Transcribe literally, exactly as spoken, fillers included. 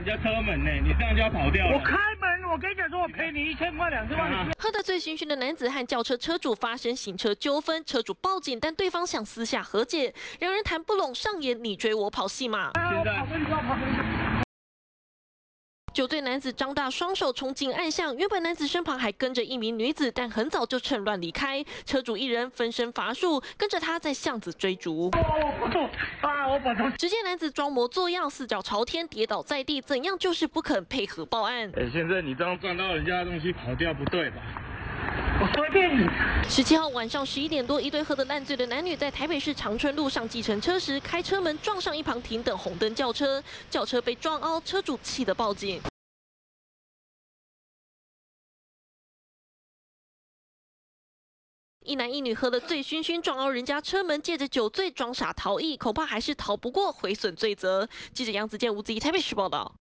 人家车门呢，你这样就要跑掉了。 我开门，我跟你讲说，我赔你一千块、两千块。啊、 喝得醉醺醺的男子和轿车车主发生行车纠纷，车主报警，但对方想私下和解，两人谈不拢，上演你追我跑戏码。 现在。 酒醉男子张大双手冲进暗巷，原本男子身旁还跟着一名女子，但很早就趁乱离开。车主一人分身乏术，跟着他在巷子追逐。 我不住啊！我不住。 只见男子装模作样，四脚朝天，跌倒在地，怎样就是不肯配合报案。 哎，先生，你这样撞到人家的东西跑掉不对吧？ 我随便你。 十七号晚上十一点多，一对喝得烂醉的男女在台北市长春路上计程车时，开车门撞上一旁停等红灯轿车，轿车被撞凹，车主气得报警。一男一女喝得醉醺醺，撞凹人家车门，借着酒醉装傻逃逸，恐怕还是逃不过毁损罪责。记者杨子健、吴子怡台北市报道。